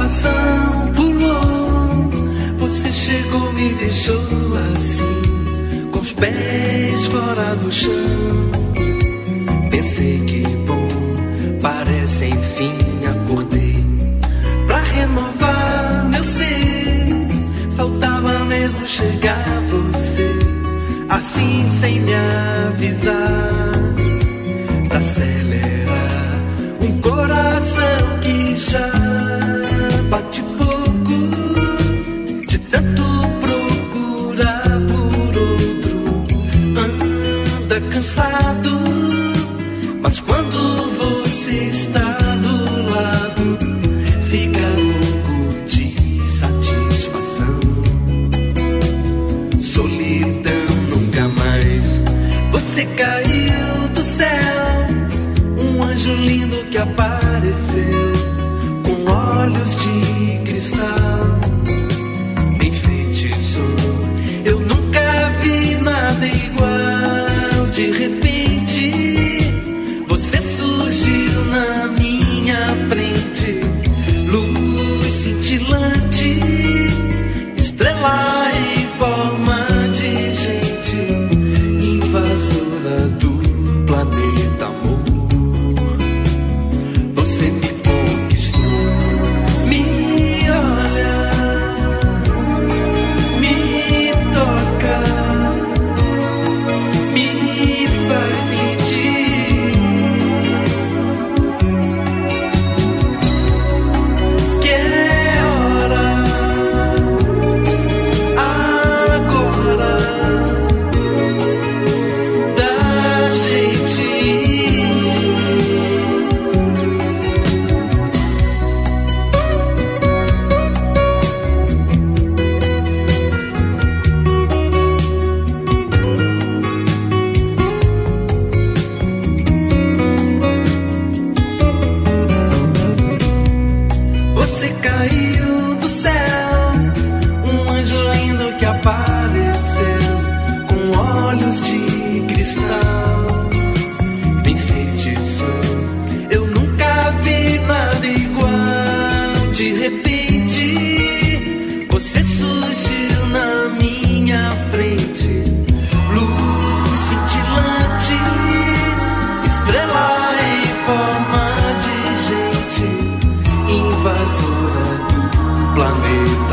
salvação pulou. Você chegou, me deixou assim, com os pés fora do chão. Pensei que bom, parece enfim acordei. Pra renovar meu ser, faltava mesmo chegar você, assim sem me avisar. Pra acelerar um coração que já bate pouco, de tanto procurar por outro, anda cansado. Mas quando você está do lado, fica louco de satisfação. Solidão nunca mais. Você caiu do céu, um anjo lindo que apareceu, com olhos de cristal. Me enfeitiçou, eu nunca vi nada igual. De repente, você surgiu na minha frente, luz cintilante, estrela em forma de gente, invasora do planeta amor. Você me conquistou, me olha, me toca, me faz sentir que é hora agora da gente ir. Você caiu do céu, um anjo lindo que apareceu, com olhos de cristal. Me enfeitiçou, eu nunca vi nada igual. De repente, você surgiu na minha frente, luz cintilante, estrela em forma de gente, invasora do planeta